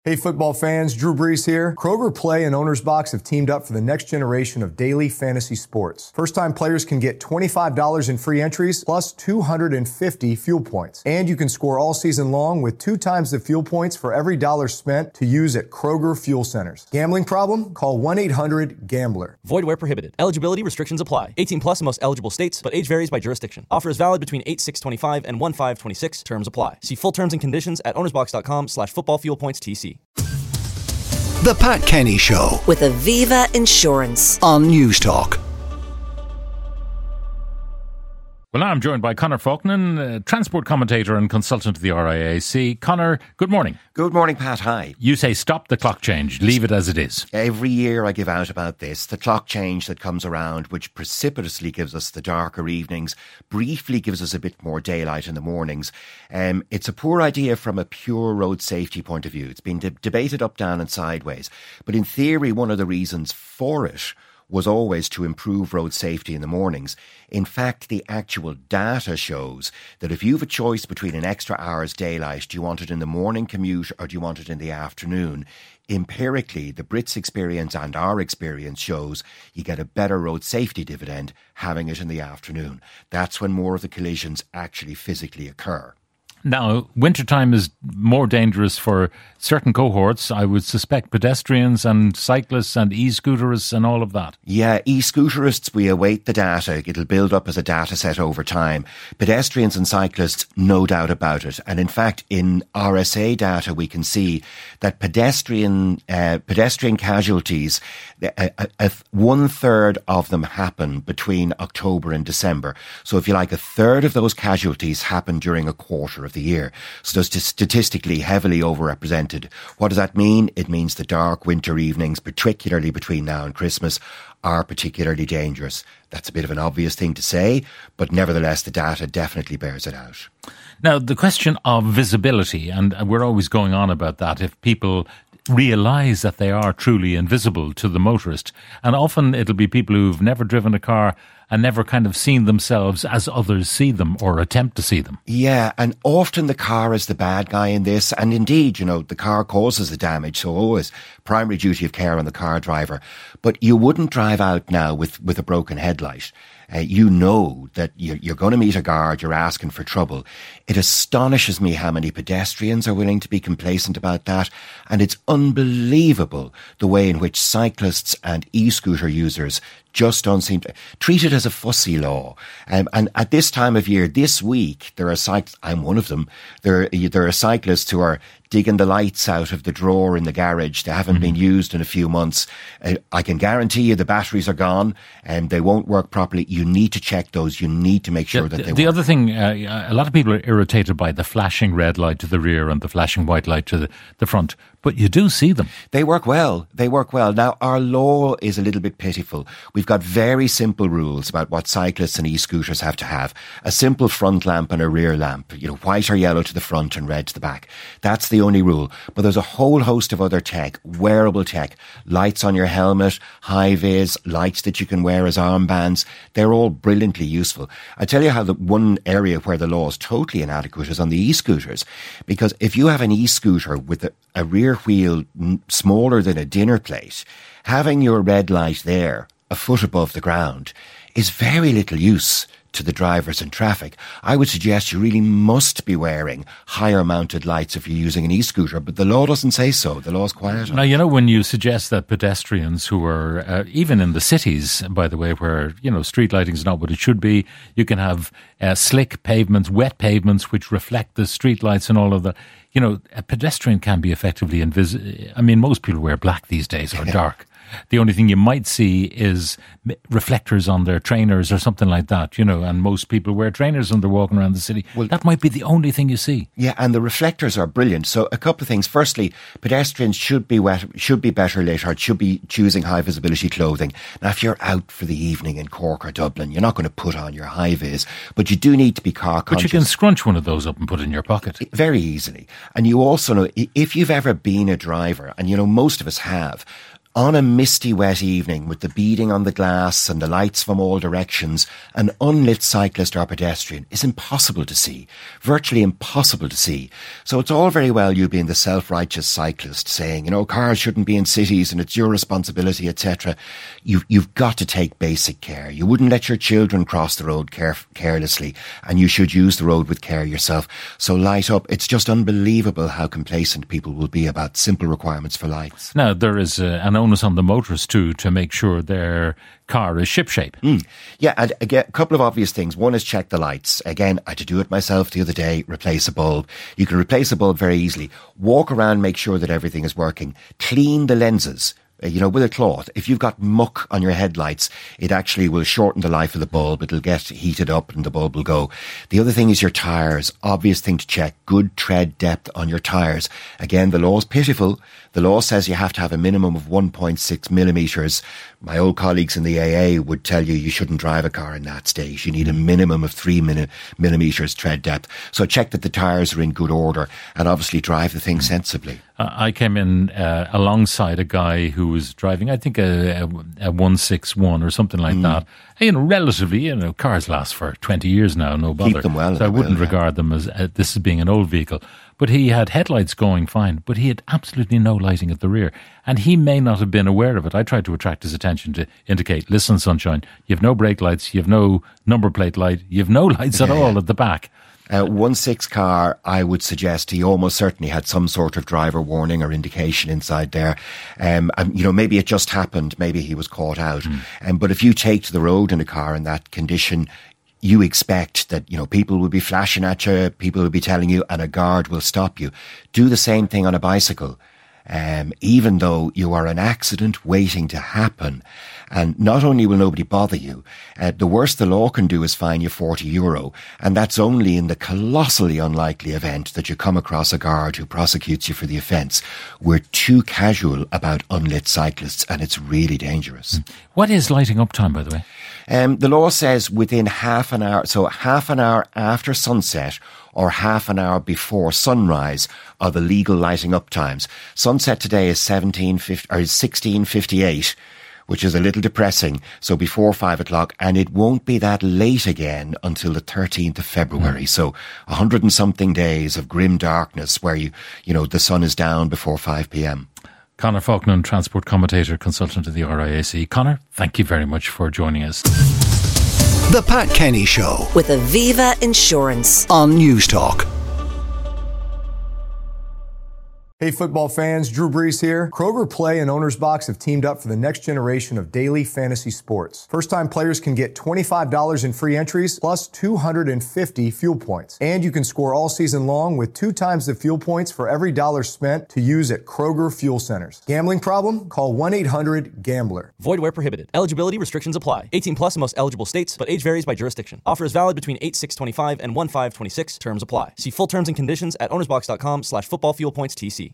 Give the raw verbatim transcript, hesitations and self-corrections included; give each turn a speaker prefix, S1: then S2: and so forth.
S1: Hey football fans, Drew Brees here. Kroger Play and Owner's Box have teamed up for the next generation of daily fantasy sports. First-time players can get twenty-five dollars in free entries plus two hundred fifty fuel points. And you can score all season long with two times the fuel points for every dollar spent to use at Kroger Fuel Centers. Gambling problem? Call one eight hundred gambler.
S2: Void where prohibited. Eligibility restrictions apply. eighteen plus in most eligible states, but age varies by jurisdiction. Offer is valid between eight six twenty-five and one five twenty-six. Terms apply. See full terms and conditions at ownersbox.com slash football fuel points TC.
S3: The Pat Kenny Show
S4: with Aviva Insurance
S3: on News Talk.
S5: Well, now I'm joined by Conor Faulkner, uh, transport commentator and consultant to the R I A C. Conor, good morning.
S6: Good morning, Pat. Hi.
S5: You say stop the clock change, leave it as it is.
S6: Every year I give out about this, the clock change that comes around, which precipitously gives us the darker evenings, briefly gives us a bit more daylight in the mornings. Um, it's a poor idea from a pure road safety point of view. It's been de- debated up, down and sideways. But in theory, one of the reasons for it was always to improve road safety in the mornings. In fact, the actual data shows that if you have a choice between an extra hour's daylight, do you want it in the morning commute or do you want it in the afternoon? Empirically, the Brits' experience and our experience shows you get a better road safety dividend having it in the afternoon. That's when more of the collisions actually physically occur.
S5: Now, wintertime is more dangerous for certain cohorts. I would suspect pedestrians and cyclists and e-scooterists and all of that.
S6: Yeah, e-scooterists, we await the data. It'll build up as a data set over time. Pedestrians and cyclists, no doubt about it. And in fact, in R S A data, we can see that pedestrian uh, pedestrian casualties, uh, uh, one third of them happen between October and December. So if you like, a third of those casualties happen during a quarter of the year. So those statistically heavily overrepresented. What does that mean? It means the dark winter evenings, particularly between now and Christmas, are particularly dangerous. That's a bit of an obvious thing to say, but nevertheless the data definitely bears it out.
S5: Now, the question of visibility, and we're always going on about that, if people realise that they are truly invisible to the motorist. And often it'll be people who've never driven a car and never kind of seen themselves as others see them or attempt to see them.
S6: Yeah, and often the car is the bad guy in this. And indeed, you know, the car causes the damage. So always primary duty of care on the car driver. But you wouldn't drive out now with, with a broken headlight. Uh, you know that you're, you're going to meet a guard, you're asking for trouble. It astonishes me how many pedestrians are willing to be complacent about that. And it's unbelievable the way in which cyclists and e-scooter users just don't seem to treat it as a fussy law. Um, and at this time of year, this week, there are cyclists, I'm one of them, there, there are cyclists who are digging the lights out of the drawer in the garage. They haven't mm-hmm. been used in a few months. Uh, I can guarantee you the batteries are gone and they won't work properly. You need to check those. You need to make sure
S5: the,
S6: that they
S5: the
S6: work.
S5: The other thing, uh, a lot of people are irritated by the flashing red light to the rear and the flashing white light to the, the front. But you do see them.
S6: They work well. They work well. Now, our law is a little bit pitiful. We've got very simple rules about what cyclists and e-scooters have to have. A simple front lamp and a rear lamp. You know, white or yellow to the front and red to the back. That's the only rule. But there's a whole host of other tech, wearable tech, lights on your helmet, high-vis, lights that you can wear as armbands. They're all brilliantly useful. I tell you how the one area where the law is totally inadequate is on the e-scooters. Because if you have an e-scooter with a, a rear wheel smaller than a dinner plate, having your red light there, a foot above the ground, is very little use to the drivers in traffic. I would suggest you really must be wearing higher mounted lights if you're using an e-scooter, but the law doesn't say so. The law's quiet.
S5: Now, you know, when you suggest that pedestrians who are, uh, even in the cities, by the way, where, you know, street lighting is not what it should be, you can have uh, slick pavements, wet pavements, which reflect the street lights and all of that. You know, a pedestrian can be effectively invisible. I mean, most people wear black these days or dark. The only thing you might see is reflectors on their trainers or something like that, you know, and most people wear trainers when they're walking around the city. Well, that might be the only thing you see.
S6: Yeah, and the reflectors are brilliant. So a couple of things. Firstly, pedestrians should be wet, should be better lit, or should be choosing high visibility clothing. Now, if you're out for the evening in Cork or Dublin, you're not going to put on your high vis, but you do need to be car conscious.
S5: But you can scrunch one of those up and put it in your pocket.
S6: Very easily. And you also know, if you've ever been a driver, and you know, most of us have, On a misty, wet evening with the beading on the glass and the lights from all directions, an unlit cyclist or pedestrian is impossible to see, virtually impossible to see. So it's all very well you being the self-righteous cyclist saying, you know, cars shouldn't be in cities and it's your responsibility, et cetera. You've, you've got to take basic care. You wouldn't let your children cross the road care- carelessly, and you should use the road with care yourself. So light up. It's just unbelievable how complacent people will be about simple requirements for lights.
S5: Now, there is uh, an onus on the motorist too to make sure their car is shipshape.
S6: Mm. Yeah, and again, a couple of obvious things. One is check the lights. Again, I had to do it myself the other day, replace a bulb. You can replace a bulb very easily. Walk around, make sure that everything is working. Clean the lenses. You know, with a cloth. If you've got muck on your headlights, it actually will shorten the life of the bulb. It'll get heated up and the bulb will go. The other thing is your tyres. Obvious thing to check. Good tread depth on your tyres. Again, the law is pitiful. The law says you have to have a minimum of one point six millimetres. My old colleagues in the A A would tell you you shouldn't drive a car in that state. You need a minimum of three millimetres tread depth. So check that the tyres are in good order and obviously drive the thing sensibly.
S5: I came in uh, alongside a guy who was driving, I think, a, a, a one sixty-one or something like mm. that. You know, relatively, you know, cars last for twenty years now, no bother.
S6: Keep them well.
S5: So I wouldn't
S6: will,
S5: regard yeah. them as uh, this as being an old vehicle. But he had headlights going fine, but he had absolutely no lighting at the rear. And he may not have been aware of it. I tried to attract his attention to indicate, listen, sunshine, you have no brake lights, you have no number plate light, you have no lights at
S6: yeah.
S5: all at the back.
S6: Uh, one six car, I would suggest he almost certainly had some sort of driver warning or indication inside there. Um, and, you know, maybe it just happened. Maybe he was caught out. Mm. Um, but if you take to the road in a car in that condition, you expect that, you know, people will be flashing at you, people will be telling you, and a guard will stop you. Do the same thing on a bicycle. Um, even though you are an accident waiting to happen. And not only will nobody bother you, uh, the worst the law can do is fine you forty euro. And that's only in the colossally unlikely event that you come across a guard who prosecutes you for the offence. We're too casual about unlit cyclists, and it's really dangerous.
S5: What is lighting up time, by the way?
S6: Um, the law says within half an hour, so half an hour after sunset or half an hour before sunrise are the legal lighting up times. Sunset today is seventeen fifty or sixteen fifty-eight, which is a little depressing. So before five o'clock, and it won't be that late again until the thirteenth of February. Mm. So a hundred and something days of grim darkness where you, you know, the sun is down before five p.m.
S5: Conor Faulkner, transport commentator, consultant to the R I A C. Conor, thank you very much for joining us.
S3: The Pat Kenny Show
S4: with Aviva Insurance
S3: on News Talk.
S1: Hey football fans, Drew Brees here. Kroger Play and Owner's Box have teamed up for the next generation of daily fantasy sports. First-time players can get twenty-five dollars in free entries plus two hundred fifty fuel points. And you can score all season long with two times the fuel points for every dollar spent to use at Kroger Fuel Centers. Gambling problem? Call one eight hundred gambler.
S2: Void where prohibited. Eligibility restrictions apply. eighteen plus in most eligible states, but age varies by jurisdiction. Offer is valid between eight six twenty-five and one five twenty-six. Terms apply. See full terms and conditions at ownersbox.com slash football fuel points TC.